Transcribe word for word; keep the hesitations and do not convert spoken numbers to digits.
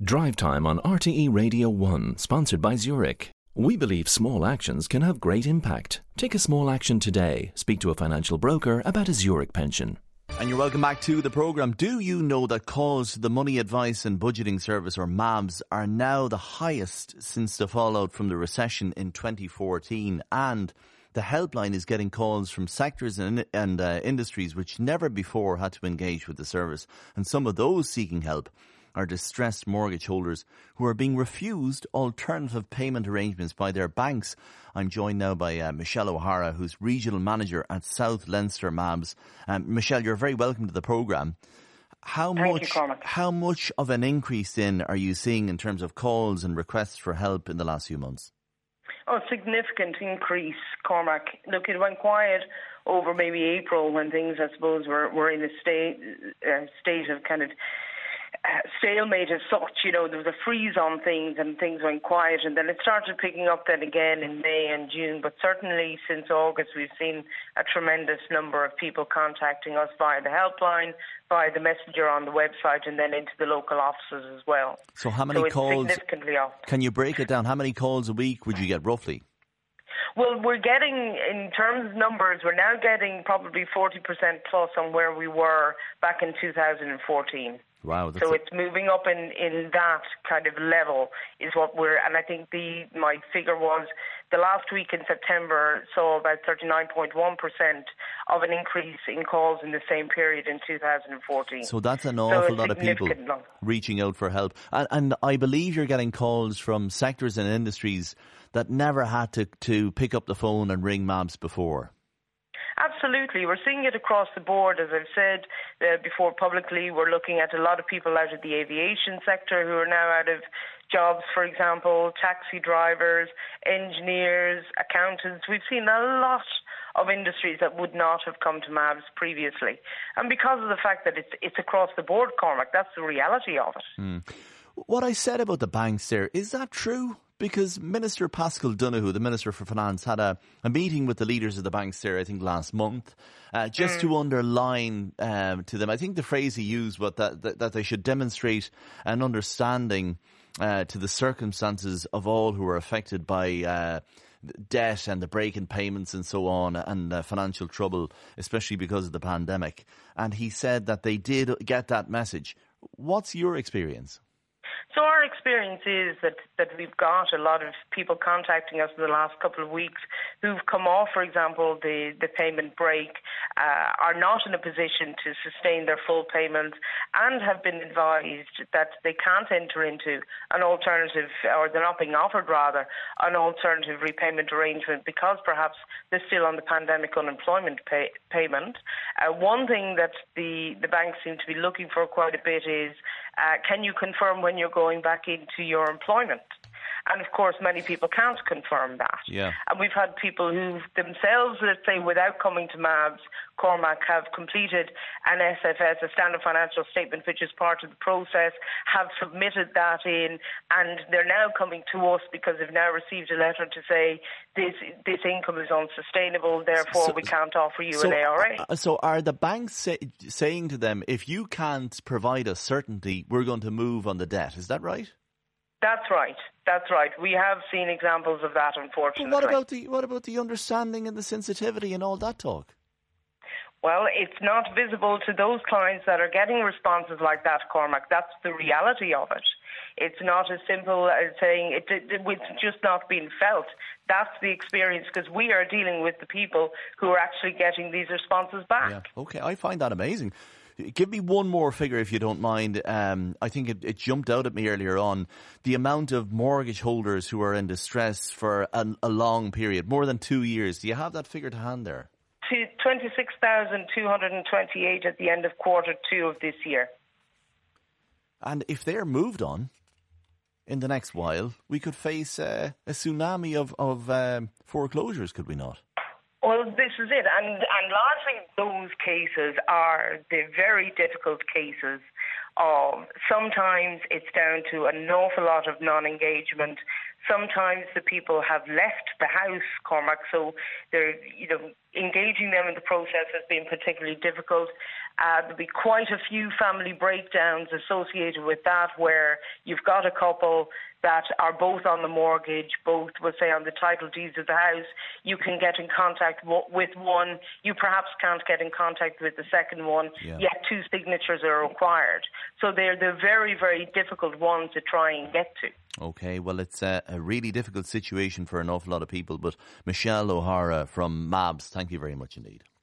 Drive Time on R T E Radio one, sponsored by Zurich. We believe small actions can have great impact. Take a small action today. Speak to a financial broker about a Zurich pension. And you're welcome back to the programme. Do you know that calls to the Money Advice and Budgeting Service, or M A B S, are now the highest since the fallout from the recession in twenty fourteen? And the helpline is getting calls from sectors and, and uh, industries which never before had to engage with the service. And some of those seeking help are distressed mortgage holders who are being refused alternative payment arrangements by their banks. I'm joined now by uh, Michelle O'Hara, who's Regional Manager at South Leinster M A B S. Um, Michelle, you're very welcome to the programme. How Thank much, you, Cormac. how much of an increase in are you seeing in terms of calls and requests for help in the last few months? Oh, significant increase, Cormac. Look, it went quiet over maybe April when things, I suppose, were, were in a state, uh, state of kind of Uh, stalemate as such. You know, there was a freeze on things and things went quiet, and then it started picking up then again in May and June. But certainly since August we've seen a tremendous number of people contacting us via the helpline, via the messenger on the website, and then into the local offices as well. So how many so it's calls, significantly up. Can you break it down? How many calls a week would you get roughly? Well, we're getting, in terms of numbers, we're now getting probably forty percent plus on where we were back in two thousand fourteen. Wow. So it's moving up in, in that kind of level is what we're, and I think the my figure was the last week in September saw about thirty-nine point one percent of an increase in calls in the same period in two thousand fourteen. So that's an awful so lot of people long. reaching out for help. And, and I believe you're getting calls from sectors and industries that never had to, to pick up the phone and ring M A B S before. Absolutely. We're seeing it across the board. As I've said uh, before publicly, we're looking at a lot of people out of the aviation sector who are now out of jobs, for example, taxi drivers, engineers, accountants. We've seen a lot of industries that would not have come to M A B S previously. And because of the fact that it's, it's across the board, Cormac, that's the reality of it. Mm. What I said about the banks there, is that true? Because Minister Paschal Donohoe, the Minister for Finance, had a, a meeting with the leaders of the banks there, I think, last month, uh, just mm. to underline um, to them, I think the phrase he used was that, that, that they should demonstrate an understanding uh, to the circumstances of all who are affected by uh, debt and the break in payments and so on, and uh, financial trouble, especially because of the pandemic. And he said that they did get that message. What's your experience? So our experience is that, that we've got a lot of people contacting us in the last couple of weeks who've come off, for example, the, the payment break, uh, are not in a position to sustain their full payments and have been advised that they can't enter into an alternative, or they're not being offered, rather, an alternative repayment arrangement because perhaps they're still on the pandemic unemployment pay, payment. Uh, one thing that the, the banks seem to be looking for quite a bit is, uh, can you confirm when you're going back into your employment? And of course, many people can't confirm that. Yeah. And we've had people who themselves, let's say, without coming to M A B S, Cormac, have completed an S F S, a standard financial statement, which is part of the process, have submitted that in, and they're now coming to us because they've now received a letter to say this this income is unsustainable, therefore so, we can't offer you so, an A R A. Uh, so are the banks say, saying to them, if you can't provide us certainty, we're going to move on the debt? Is that right? That's right. That's right. We have seen examples of that, unfortunately. Well, what about the what about the understanding and the sensitivity and all that talk? Well, it's not visible to those clients that are getting responses like that, Cormac. That's the reality of it. It's not as simple as saying it, it, it's just not being felt. That's the experience, because we are dealing with the people who are actually getting these responses back. Yeah. Okay, I find that amazing. Give me one more figure, if you don't mind. Um, I think it, it jumped out at me earlier on. The amount of mortgage holders who are in distress for a, a long period, more than two years. Do you have that figure to hand there? twenty-six thousand two hundred twenty-eight at the end of quarter two of this year. And if they're moved on in the next while, we could face uh, a tsunami of, of um, foreclosures, could we not? Well, this is it. And, and largely those cases are the very difficult cases of sometimes it's down to an awful lot of non-engagement. Sometimes the people have left the house, Cormac, so they're, you know, engaging them in the process has been particularly difficult. Uh, there'll be quite a few family breakdowns associated with that, where you've got a couple that are both on the mortgage, both, we'll say, on the title deeds of the house. You can get in contact w- with one. You perhaps can't get in contact with the second one, yeah. yet two signatures are required. So they're the very, very difficult ones to try and get to. OK, well, it's a, a really difficult situation for an awful lot of people. But Michelle O'Hara from M A B S, thank you very much indeed.